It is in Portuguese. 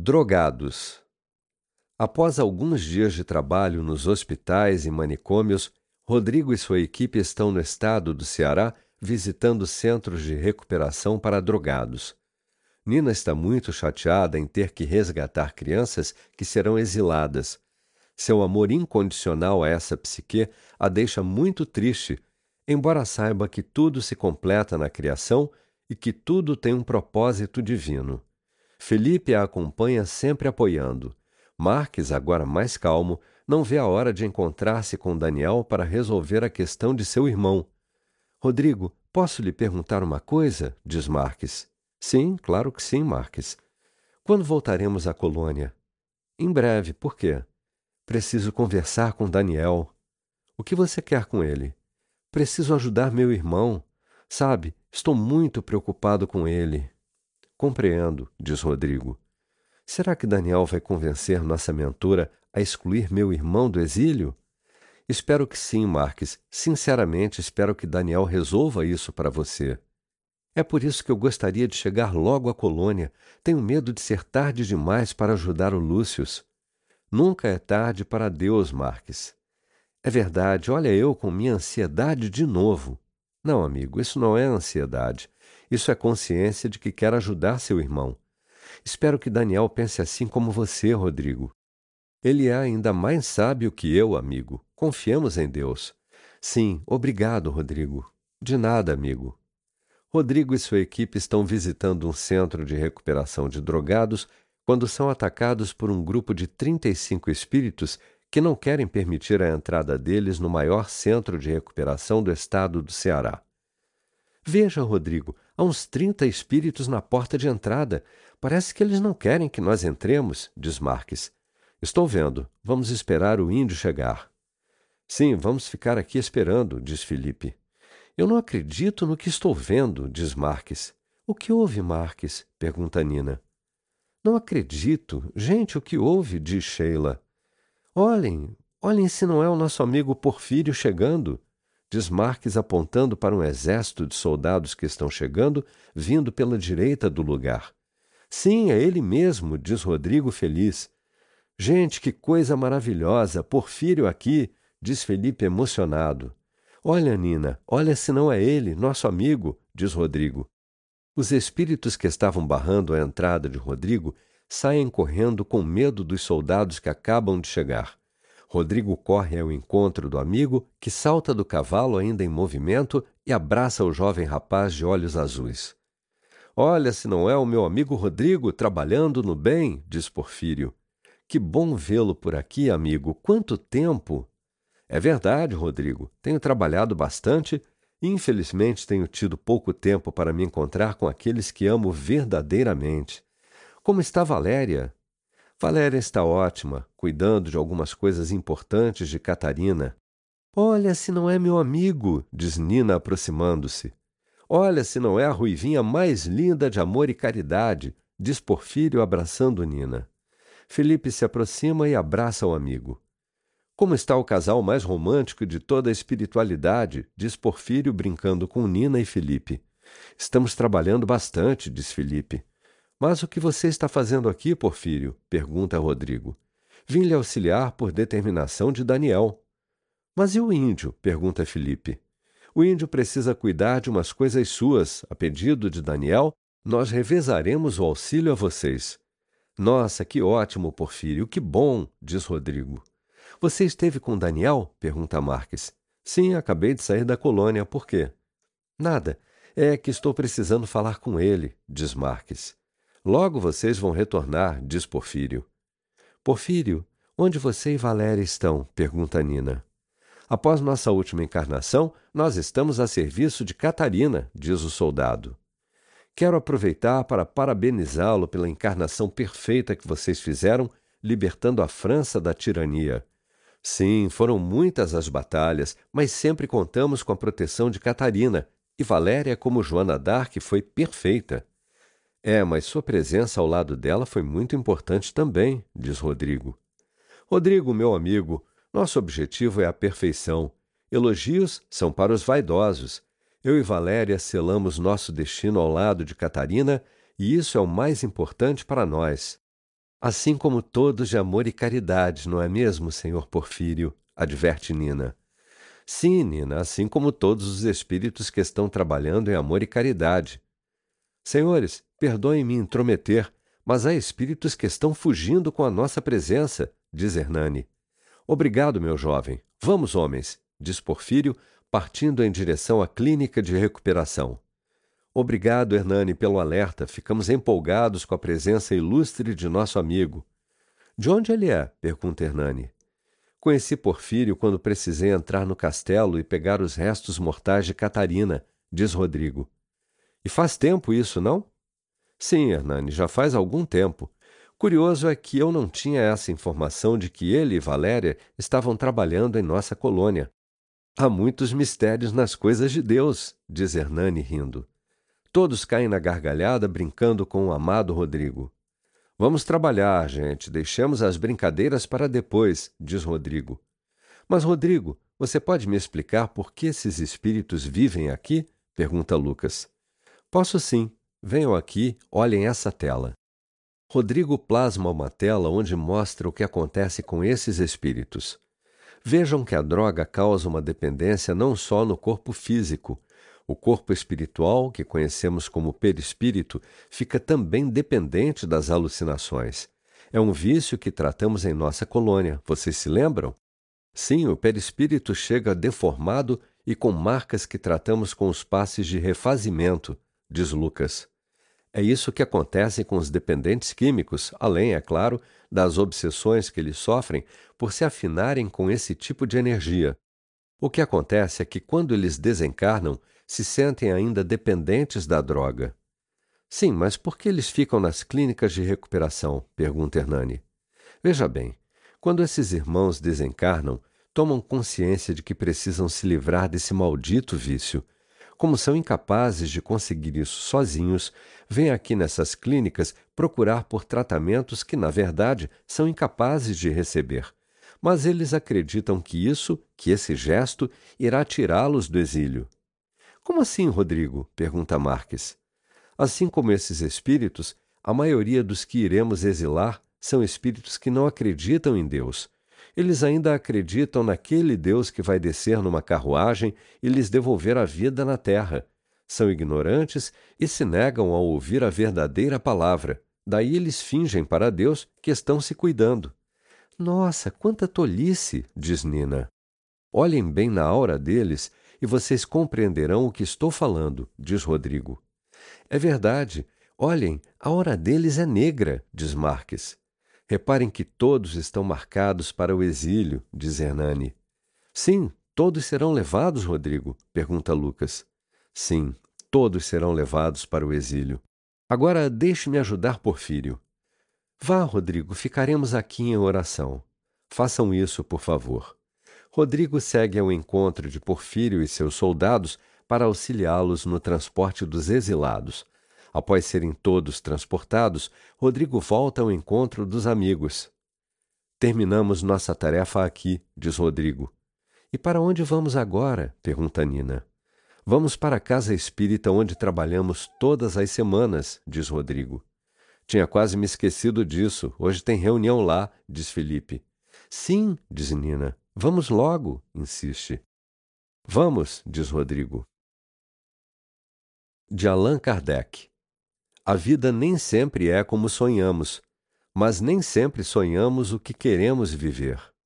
Drogados. Após alguns dias de trabalho nos hospitais e manicômios, Rodrigo e sua equipe estão no estado do Ceará visitando centros de recuperação para drogados. Nina está muito chateada em ter que resgatar crianças que serão exiladas. Seu amor incondicional a essa psique a deixa muito triste, embora saiba que tudo se completa na criação e que tudo tem um propósito divino. Felipe a acompanha sempre apoiando. Marques, agora mais calmo, não vê a hora de encontrar-se com Daniel para resolver a questão de seu irmão. Rodrigo, posso lhe perguntar uma coisa? Diz Marques. Sim, claro que sim, Marques. Quando voltaremos à colônia? Em breve, por quê? Preciso conversar com Daniel. O que você quer com ele? Preciso ajudar meu irmão. Sabe, estou muito preocupado com ele. Compreendo, diz Rodrigo. Será que Daniel vai convencer nossa mentora a excluir meu irmão do exílio? Espero que sim, Marques. Sinceramente, espero que Daniel resolva isso para você. É por isso que eu gostaria de chegar logo à colônia. Tenho medo de ser tarde demais para ajudar o Lúcius. Nunca é tarde para Deus, Marques. É verdade, olha eu com minha ansiedade de novo. Não, amigo, isso não é ansiedade. Isso é consciência de que quer ajudar seu irmão. Espero que Daniel pense assim como você, Rodrigo. Ele é ainda mais sábio que eu, amigo. Confiemos em Deus. Sim, obrigado, Rodrigo. De nada, amigo. Rodrigo e sua equipe estão visitando um centro de recuperação de drogados quando são atacados por um grupo de 35 espíritos que não querem permitir a entrada deles no maior centro de recuperação do estado do Ceará. Veja, Rodrigo, há uns 30 espíritos na porta de entrada. Parece que eles não querem que nós entremos, diz Marques. Estou vendo. Vamos esperar o índio chegar. Sim, vamos ficar aqui esperando, diz Felipe. Eu não acredito no que estou vendo, diz Marques. O que houve, Marques? Pergunta Nina. Não acredito. Gente, o que houve? Diz Sheila. Olhem se não é o nosso amigo Porfírio chegando, diz Marques apontando para um exército de soldados que estão chegando, vindo pela direita do lugar. Sim, é ele mesmo, diz Rodrigo feliz. Gente, que coisa maravilhosa! Porfírio aqui, diz Felipe emocionado. Olha, Nina, olha se não é ele, nosso amigo, diz Rodrigo. Os espíritos que estavam barrando a entrada de Rodrigo saem correndo com medo dos soldados que acabam de chegar. Rodrigo corre ao encontro do amigo, que salta do cavalo ainda em movimento e abraça o jovem rapaz de olhos azuis. Olha se não é o meu amigo Rodrigo trabalhando no bem, diz Porfírio. Que bom vê-lo por aqui, amigo. Quanto tempo! É verdade, Rodrigo. Tenho trabalhado bastante e, infelizmente, tenho tido pouco tempo para me encontrar com aqueles que amo verdadeiramente. Como está Valéria? Valéria está ótima, cuidando de algumas coisas importantes de Catarina. Olha se não é meu amigo, diz Nina aproximando-se. Olha se não é a ruivinha mais linda de amor e caridade, diz Porfírio abraçando Nina. Felipe se aproxima e abraça o amigo. Como está o casal mais romântico de toda a espiritualidade, diz Porfírio brincando com Nina e Felipe. Estamos trabalhando bastante, diz Felipe. Mas o que você está fazendo aqui, Porfírio? Pergunta Rodrigo. Vim lhe auxiliar por determinação de Daniel. Mas e o índio? Pergunta Felipe. O índio precisa cuidar de umas coisas suas. A pedido de Daniel, nós revezaremos o auxílio a vocês. Nossa, que ótimo, Porfírio, que bom, diz Rodrigo. Você esteve com Daniel? Pergunta Marques. Sim, acabei de sair da colônia. Por quê? Nada. É que estou precisando falar com ele, diz Marques. Logo vocês vão retornar, diz Porfírio. Porfírio, onde você e Valéria estão? Pergunta Nina. Após nossa última encarnação, nós estamos a serviço de Catarina, diz o soldado. Quero aproveitar para parabenizá-lo pela encarnação perfeita que vocês fizeram, libertando a França da tirania. Sim, foram muitas as batalhas, mas sempre contamos com a proteção de Catarina, e Valéria, como Joana d'Arc, foi perfeita. Mas sua presença ao lado dela foi muito importante também, diz Rodrigo. Rodrigo, meu amigo, nosso objetivo é a perfeição. Elogios são para os vaidosos. Eu e Valéria selamos nosso destino ao lado de Catarina, e isso é o mais importante para nós. Assim como todos de amor e caridade, não é mesmo, senhor Porfírio? Adverte Nina. Sim, Nina, assim como todos os espíritos que estão trabalhando em amor e caridade. Senhores, perdoem-me intrometer, mas há espíritos que estão fugindo com a nossa presença, diz Hernani. Obrigado, meu jovem. Vamos, homens, diz Porfírio, partindo em direção à clínica de recuperação. Obrigado, Hernani, pelo alerta. Ficamos empolgados com a presença ilustre de nosso amigo. De onde ele é? Pergunta Hernani. Conheci Porfírio quando precisei entrar no castelo e pegar os restos mortais de Catarina, diz Rodrigo. E faz tempo isso, não? Sim, Hernani, já faz algum tempo. Curioso é que eu não tinha essa informação de que ele e Valéria estavam trabalhando em nossa colônia. Há muitos mistérios nas coisas de Deus, diz Hernani rindo. Todos caem na gargalhada brincando com o amado Rodrigo. Vamos trabalhar, gente, deixemos as brincadeiras para depois, diz Rodrigo. Mas, Rodrigo, você pode me explicar por que esses espíritos vivem aqui? Pergunta Lucas. Posso sim. Venham aqui, olhem essa tela. Rodrigo plasma uma tela onde mostra o que acontece com esses espíritos. Vejam que a droga causa uma dependência não só no corpo físico. O corpo espiritual, que conhecemos como perispírito, fica também dependente das alucinações. É um vício que tratamos em nossa colônia, vocês se lembram? Sim, o perispírito chega deformado e com marcas que tratamos com os passes de refazimento, diz Lucas. É isso que acontece com os dependentes químicos, além, é claro, das obsessões que eles sofrem por se afinarem com esse tipo de energia. O que acontece é que quando eles desencarnam, se sentem ainda dependentes da droga. Sim, mas por que eles ficam nas clínicas de recuperação? Pergunta Hernani. Veja bem, quando esses irmãos desencarnam, tomam consciência de que precisam se livrar desse maldito vício. Como são incapazes de conseguir isso sozinhos, vêm aqui nessas clínicas procurar por tratamentos que, na verdade, são incapazes de receber. Mas eles acreditam que esse gesto, irá tirá-los do exílio. Como assim, Rodrigo? Pergunta Marques. Assim como esses espíritos, a maioria dos que iremos exilar são espíritos que não acreditam em Deus. Eles ainda acreditam naquele Deus que vai descer numa carruagem e lhes devolver a vida na terra. São ignorantes e se negam a ouvir a verdadeira palavra. Daí eles fingem para Deus que estão se cuidando. Nossa, quanta tolice, diz Nina. Olhem bem na aura deles e vocês compreenderão o que estou falando, diz Rodrigo. É verdade. Olhem, a aura deles é negra, diz Marques. Reparem que todos estão marcados para o exílio, diz Hernani. Sim, todos serão levados, Rodrigo? Pergunta Lucas. Sim, todos serão levados para o exílio. Agora deixe-me ajudar Porfírio. Vá, Rodrigo, ficaremos aqui em oração. Façam isso, por favor. Rodrigo segue ao encontro de Porfírio e seus soldados para auxiliá-los no transporte dos exilados. Após serem todos transportados, Rodrigo volta ao encontro dos amigos. Terminamos nossa tarefa aqui, diz Rodrigo. E para onde vamos agora? Pergunta Nina. Vamos para a casa espírita onde trabalhamos todas as semanas, diz Rodrigo. Tinha quase me esquecido disso. Hoje tem reunião lá, diz Felipe. Sim, diz Nina. Vamos logo, insiste. Vamos, diz Rodrigo. De Allan Kardec. A vida nem sempre é como sonhamos, mas nem sempre sonhamos o que queremos viver.